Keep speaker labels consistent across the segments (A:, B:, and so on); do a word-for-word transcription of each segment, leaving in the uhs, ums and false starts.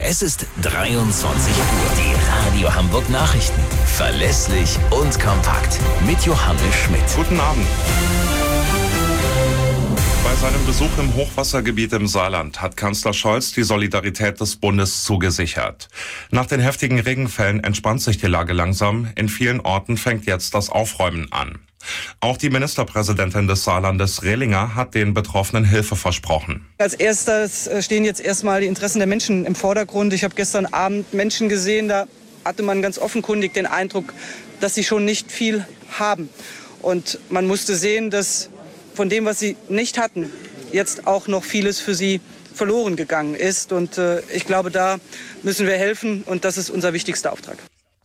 A: Es ist dreiundzwanzig Uhr. Die Radio Hamburg Nachrichten. Verlässlich und kompakt. Mit Johannes Schmidt.
B: Guten Abend. Bei seinem Besuch im Hochwassergebiet im Saarland hat Kanzler Scholz die Solidarität des Bundes zugesichert. Nach den heftigen Regenfällen entspannt sich die Lage langsam. In vielen Orten fängt jetzt das Aufräumen an. Auch die Ministerpräsidentin des Saarlandes, Rehlinger, hat den Betroffenen Hilfe versprochen.
C: Als erstes stehen jetzt erstmal die Interessen der Menschen im Vordergrund. Ich habe gestern Abend Menschen gesehen, da hatte man ganz offenkundig den Eindruck, dass sie schon nicht viel haben. Und man musste sehen, dass von dem, was sie nicht hatten, jetzt auch noch vieles für sie verloren gegangen ist. Und äh, ich glaube, da müssen wir helfen und das ist unser wichtigster Auftrag.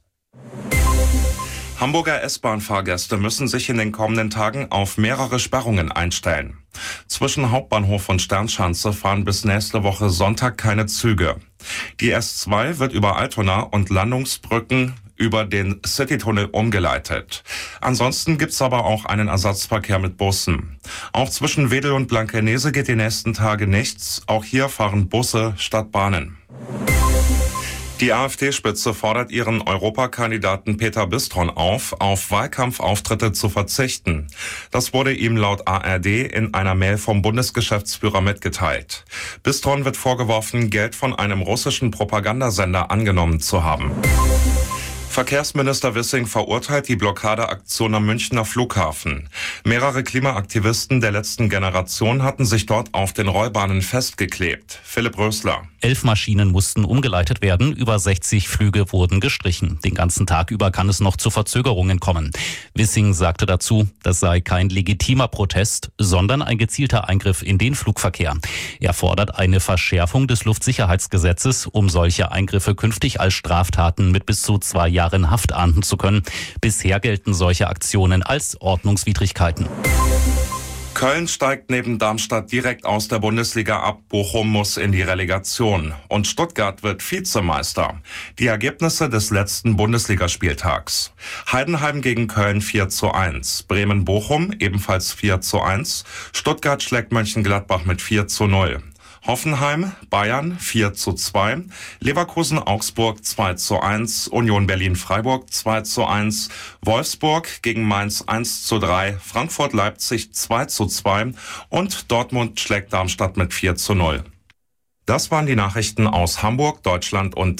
B: Hamburger S-Bahn-Fahrgäste müssen sich in den kommenden Tagen auf mehrere Sperrungen einstellen. Zwischen Hauptbahnhof und Sternschanze fahren bis nächste Woche Sonntag keine Züge. Die S zwei wird über Altona und Landungsbrücken über den Citytunnel umgeleitet. Ansonsten gibt's aber auch einen Ersatzverkehr mit Bussen. Auch zwischen Wedel und Blankenese geht die nächsten Tage nichts. Auch hier fahren Busse statt Bahnen. Die AfD-Spitze fordert ihren Europakandidaten Peter Bistron auf, auf Wahlkampfauftritte zu verzichten. Das wurde ihm laut A R D in einer Mail vom Bundesgeschäftsführer mitgeteilt. Bistron wird vorgeworfen, Geld von einem russischen Propagandasender angenommen zu haben. Verkehrsminister Wissing verurteilt die Blockadeaktion am Münchner Flughafen. Mehrere Klimaaktivisten der letzten Generation hatten sich dort auf den Rollbahnen festgeklebt. Philipp Rösler.
D: Elf Maschinen mussten umgeleitet werden, über sechzig Flüge wurden gestrichen. Den ganzen Tag über kann es noch zu Verzögerungen kommen. Wissing sagte dazu, das sei kein legitimer Protest, sondern ein gezielter Eingriff in den Flugverkehr. Er fordert eine Verschärfung des Luftsicherheitsgesetzes, um solche Eingriffe künftig als Straftaten mit bis zu zwei Jahren Haft ahnden zu können. Bisher gelten solche Aktionen als Ordnungswidrigkeiten.
B: Köln steigt neben Darmstadt direkt aus der Bundesliga ab. Bochum muss in die Relegation. Und Stuttgart wird Vizemeister. Die Ergebnisse des letzten Bundesligaspieltags. Heidenheim gegen Köln vier zu eins. Bremen-Bochum ebenfalls vier zu eins. Stuttgart schlägt Mönchengladbach mit vier zu null. Hoffenheim, Bayern vier zu zwei, Leverkusen-Augsburg zwei zu eins, Union Berlin-Freiburg zwei zu eins, Wolfsburg gegen Mainz eins zu drei, Frankfurt-Leipzig zwei zu zwei und Dortmund schlägt Darmstadt mit vier zu null. Das waren die Nachrichten aus Hamburg, Deutschland und